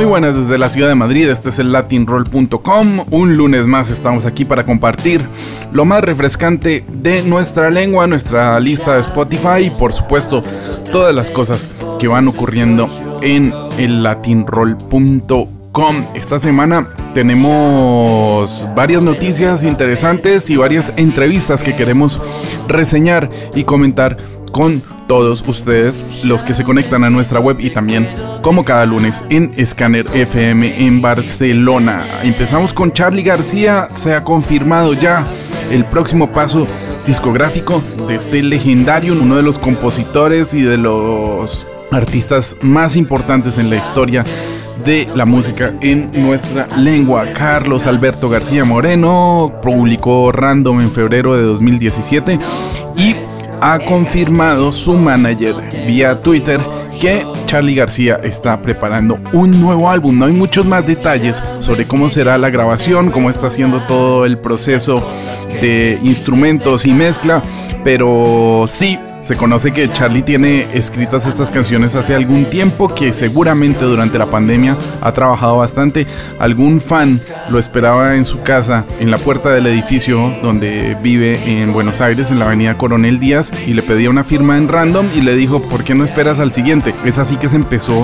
buenas desde la ciudad de Madrid, este es el latinroll.com. Un lunes más estamos aquí para compartir lo más refrescante de nuestra lengua, nuestra lista de Spotify y por supuesto todas las cosas que van ocurriendo en el latinroll.com. Esta semana tenemos varias noticias interesantes y varias entrevistas que queremos reseñar y comentar con todos ustedes, los que se conectan a nuestra web y también, como cada lunes, en Scanner FM en Barcelona. Empezamos con Charly García. Se ha confirmado ya el próximo paso discográfico de este legendario, uno de los compositores y de los artistas más importantes en la historia de la música en nuestra lengua. Carlos Alberto García Moreno publicó Random en febrero de 2017 y ha confirmado su manager vía Twitter que Charly García está preparando un nuevo álbum. No hay muchos más detalles sobre cómo será la grabación, cómo está haciendo todo el proceso de instrumentos y mezcla, pero sí se conoce que Charly tiene escritas estas canciones hace algún tiempo, que seguramente durante la pandemia ha trabajado bastante. Algún fan lo esperaba en su casa, en la puerta del edificio donde vive en Buenos Aires, en la avenida Coronel Díaz, y le pedía una firma en Random y le dijo: ¿por qué no esperas al siguiente? Es así que se empezó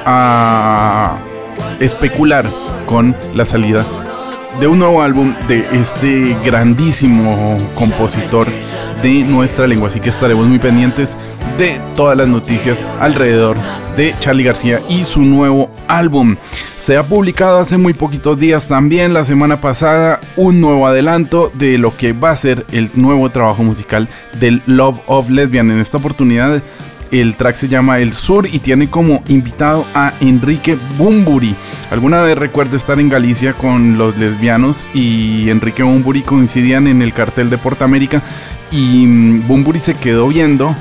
a especular con la salida de un nuevo álbum de este grandísimo compositor de nuestra lengua, así que estaremos muy pendientes de todas las noticias alrededor de Charly García y su nuevo álbum. Se ha publicado hace muy poquitos días también, la semana pasada, un nuevo adelanto de lo que va a ser el nuevo trabajo musical del Love of Lesbian. En esta oportunidad el track se llama El Sur y tiene como invitado a Enrique Bunbury. Alguna vez recuerdo estar en Galicia con los lesbianos y Enrique Bunbury coincidían en el cartel de Portamérica, y Bunbury se quedó viendo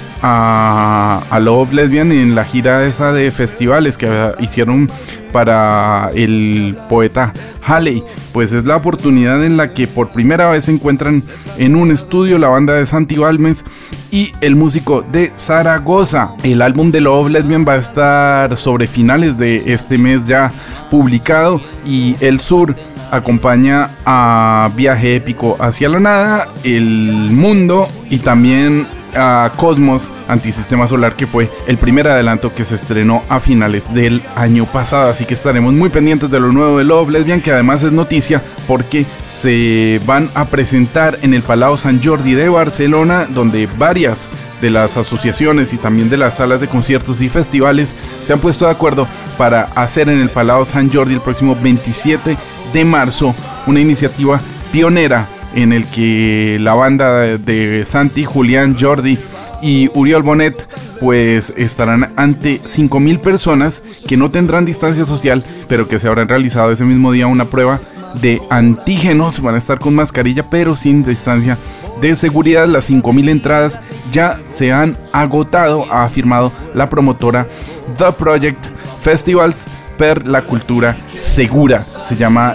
a Love Lesbian en la gira esa de festivales que hicieron para el poeta Halley. Pues es la oportunidad en la que por primera vez se encuentran en un estudio la banda de Santi Balmes y el músico de Zaragoza. El álbum de Love Lesbian va a estar sobre finales de este mes ya publicado, y El Sur acompaña a Viaje Épico hacia la Nada, El Mundo y también a Cosmos Antisistema Solar, que fue el primer adelanto que se estrenó a finales del año pasado. Así que estaremos muy pendientes de lo nuevo de Love Lesbian, que además es noticia porque se van a presentar en el Palau Sant Jordi de Barcelona, donde varias de las asociaciones y también de las salas de conciertos y festivales se han puesto de acuerdo para hacer en el Palau Sant Jordi el próximo 27 de marzo una iniciativa pionera en el que la banda de Santi, Julián, Jordi y Uriol Bonet pues estarán ante 5,000 personas que no tendrán distancia social, pero que se habrán realizado ese mismo día una prueba de antígenos. Van a estar con mascarilla pero sin distancia de seguridad. Las 5,000 entradas ya se han agotado, ha afirmado la promotora The Project Festivals per la Cultura Segura. Se llama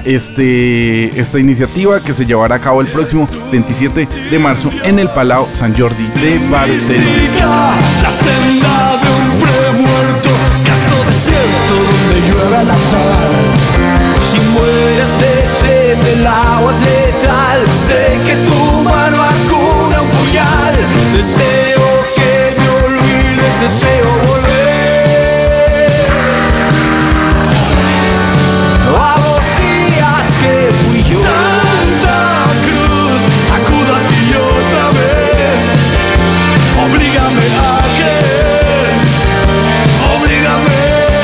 esta iniciativa, que se llevará a cabo el próximo 27 de marzo en el Palau Sant Jordi de Barcelona. La senda de un premuerto, casto desierto donde llueve al azar. Si mueres de sed, el agua es letal. Sé que tu mano acuna un puñal. Deseo que me olvides, deseo volver a los días que fui yo. Santa Cruz, acudo a ti otra vez. Oblígame a querer, oblígame.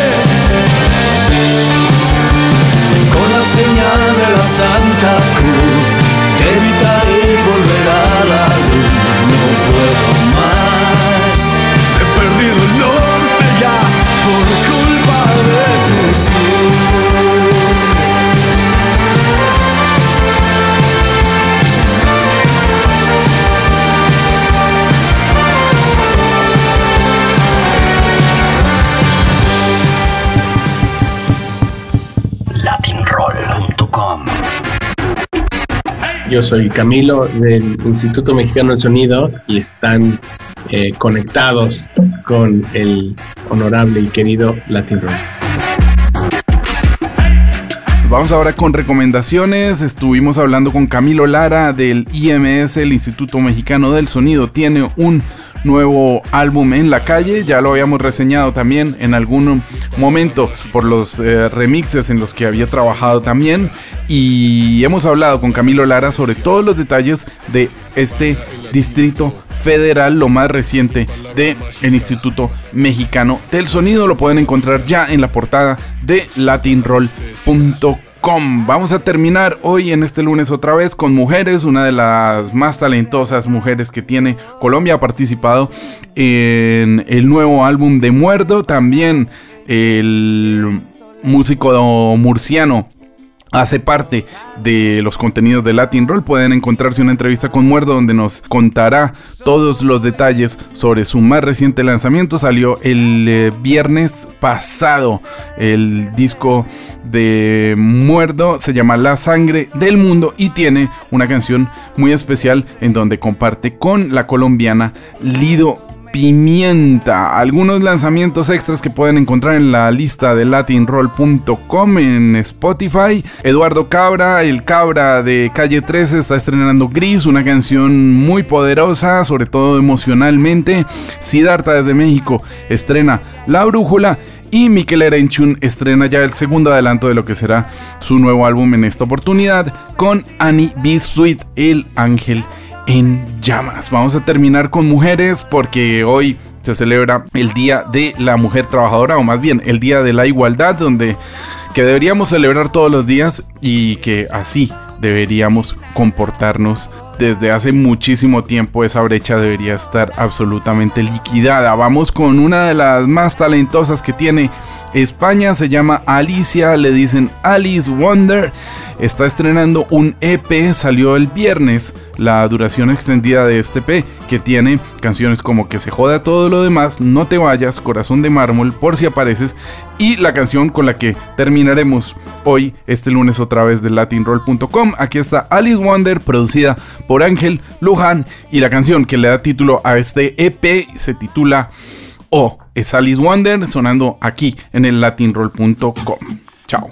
Con la señal de la Santa Cruz te evitaré volver a la luz. No puedo más, he perdido el norte ya por culpa de tu sur. latinroll.com. Yo soy Camilo del Instituto Mexicano del Sonido y están conectados con el honorable y querido Latin Roll. Vamos ahora con recomendaciones. Estuvimos hablando con Camilo Lara del IMS, el Instituto Mexicano del Sonido. Tiene un nuevo álbum en la calle, ya lo habíamos reseñado también en algún momento por los remixes en los que había trabajado también, y hemos hablado con Camilo Lara sobre todos los detalles de este Distrito Federal, lo más reciente del Instituto Mexicano del Sonido. Lo pueden encontrar ya en la portada de latinroll.com. Vamos a terminar hoy en este lunes otra vez con mujeres, una de las más talentosas mujeres que tiene Colombia. Ha participado en el nuevo álbum de Muerdo, también el músico murciano hace parte de los contenidos de Latin Roll. Pueden encontrarse una entrevista con Muerdo donde nos contará todos los detalles sobre su más reciente lanzamiento. Salió el viernes pasado el disco de Muerdo, se llama La Sangre del Mundo y tiene una canción muy especial en donde comparte con la colombiana Lido Pimienta. Algunos lanzamientos extras que pueden encontrar en la lista de latinroll.com en Spotify. Eduardo Cabra, el Cabra de Calle 13, está estrenando Gris, una canción muy poderosa, sobre todo emocionalmente. Siddhartha desde México estrena La Brújula. Y Mikel Erenchun estrena ya el segundo adelanto de lo que será su nuevo álbum en esta oportunidad con Annie B. Sweet, El Ángel en Llamas. Vamos a terminar con mujeres porque hoy se celebra el Día de la Mujer Trabajadora, o más bien el Día de la Igualdad, que deberíamos celebrar todos los días y que así deberíamos comportarnos. Desde hace muchísimo tiempo esa brecha debería estar absolutamente liquidada. Vamos con una de las más talentosas que tiene España, se llama Alicia, le dicen Alice Wonder. Está estrenando un EP, salió el viernes la duración extendida de este EP, que tiene canciones como Que se joda todo lo demás, No te vayas, Corazón de mármol, Por si apareces, y la canción con la que terminaremos hoy, este lunes otra vez de latinroll.com. Aquí está Alice Wonder, producida por Ángel Luján, y la canción que le da título a este EP se titula O. Es Alice Wonder sonando aquí en el latinroll.com. Chao.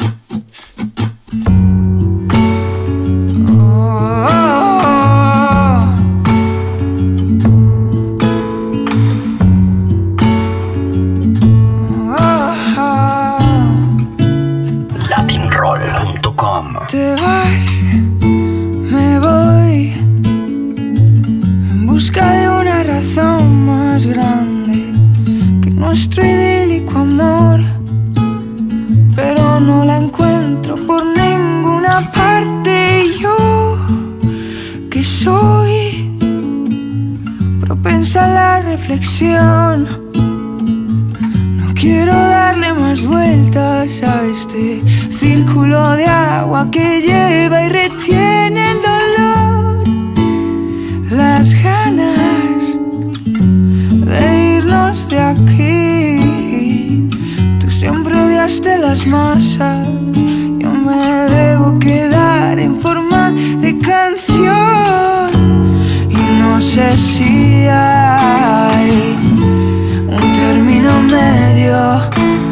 Latinroll.com. Te vas, me voy en busca de una razón más grande que nuestro idílico amor, pero no la encuentro por ninguna parte. Y yo, que soy propensa a la reflexión, no quiero darle más vueltas a este círculo de agua que lleva y retiene el dolor, las ganas de irnos de aquí. Tú siempre odiaste las masas, yo me debo quedar en forma de canción. Y no sé si hay un término medio,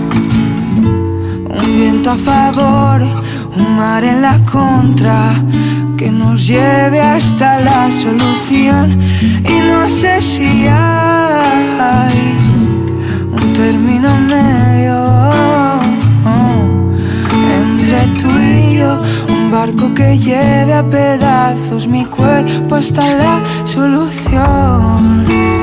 un viento a favor, un mar en la contra, que nos lleve hasta la solución. Y no sé si hay un término medio entre tú y yo, un barco que lleve a pedazos mi cuerpo hasta la solución.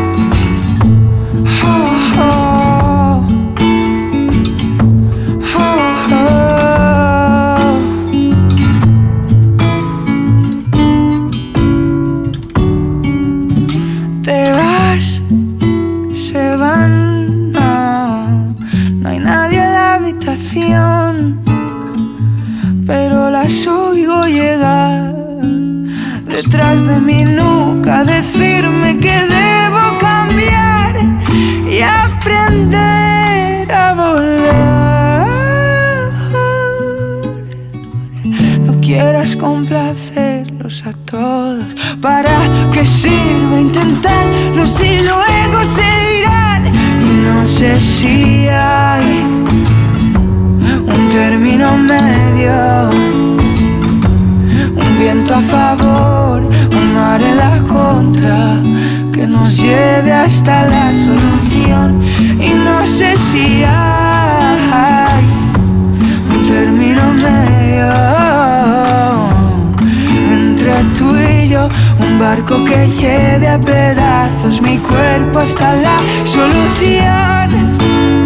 Te vas, se van, no hay nadie en la habitación, pero las oigo llegar detrás de mi nuca, decirme que debo cambiar y aprender a volar. No quieras complacerlos a todos, ¿para qué sirve intentarlo si luego se irán? Y no sé si hay un término medio, un viento a favor, un mar en la contra, que nos lleve hasta la solución. Y no sé si hay un término medio entre tú y yo, un barco que lleve a pedazos mi cuerpo hasta la solución.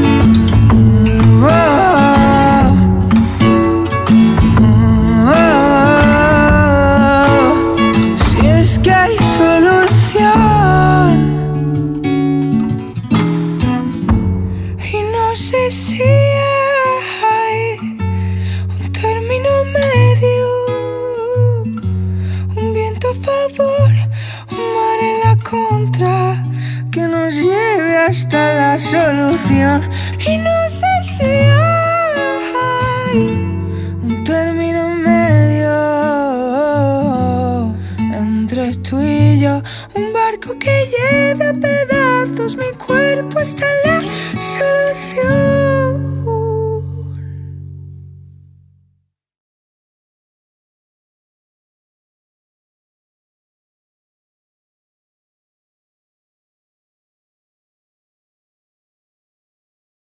Si es que hay solución. Y no sé si hay un término medio, un viento a favor, un mar en la contra, que nos lleve hasta la solución. Y no sé si hay un término medio entre tú y yo, un barco que lleve a pedazos mi cuerpo hasta la solución.